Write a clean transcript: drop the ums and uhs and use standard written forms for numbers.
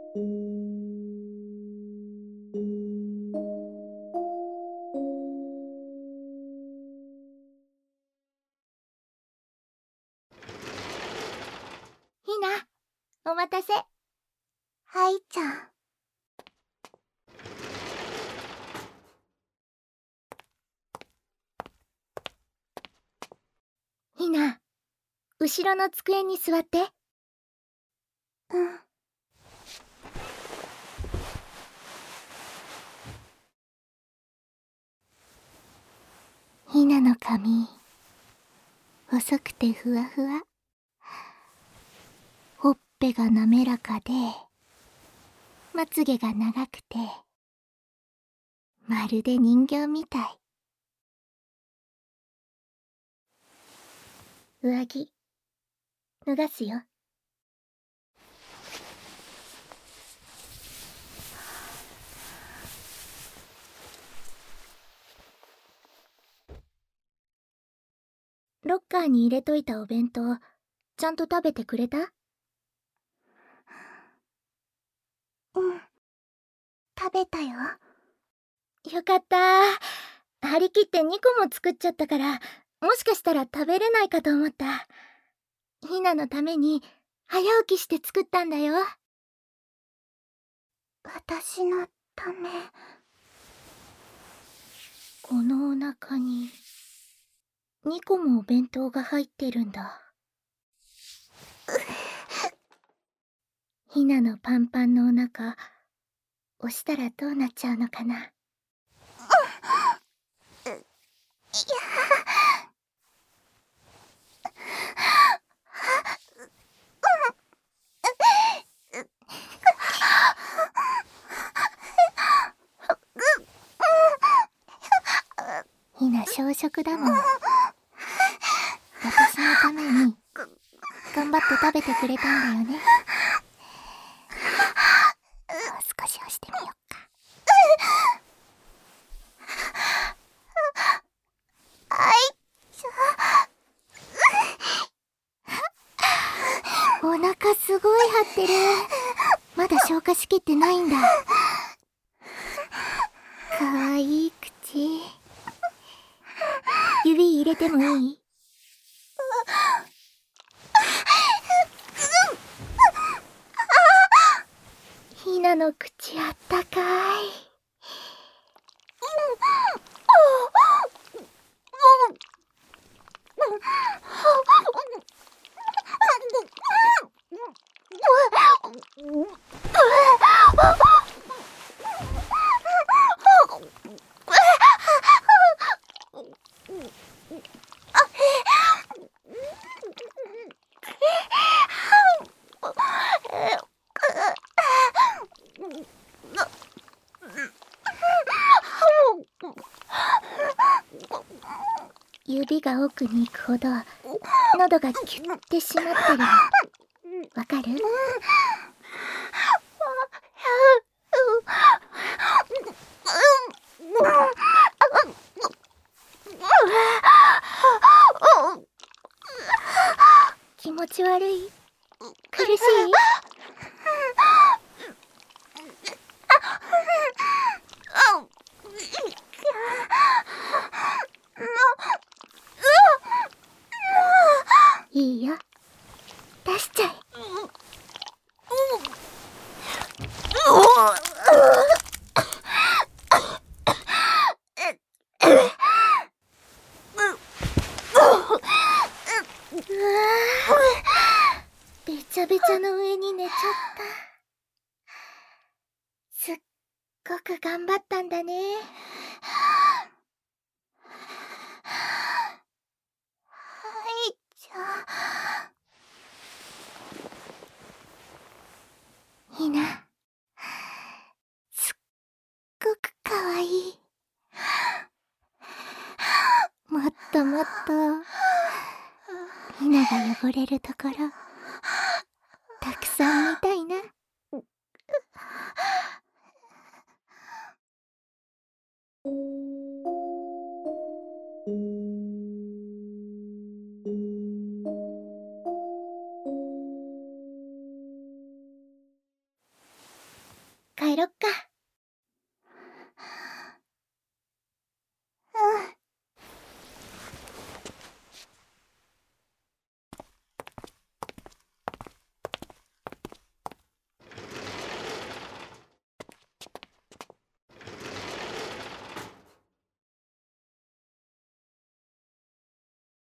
ひな、お待たせ。 はいちゃん。 ひな、後ろの机に座って。 うん。 ひなの髪、細くてふわふわ。ほっぺが滑らかで、まつげが長くて、まるで人形みたい。上着、脱がすよ。ロッカーに入れといたお弁当、ちゃんと食べてくれた？ うん。食べたよ。 よかった。張り切って2個も作っちゃったから、もしかしたら食べれないかと思った。ひなのために早起きして作ったんだよ。 私のため。 このお腹に2個もお弁当が入ってるんだ。ひなのパンパンのお腹、押したらどうなっちゃうのかな。ひな小食だもん。私のために頑張って食べてくれたんだよね。もう少し押してみよっか。 はいちゃん。お腹すごい張ってる。まだ消化しきってないんだ。かわいい口。指入れてもいい？ひなの口あったかい。指が奥に行くほど喉がキュッて締まってるの。わかる？気持ち悪い？苦しい？いいよ、出しちゃえ。べちゃべちゃの上に寝ちゃった。すっごく頑張ったんだね。 はいちゃん。ひな、すっごくかわいい。もっともっとひなが汚れるところたくさん見たいな。 ろっか。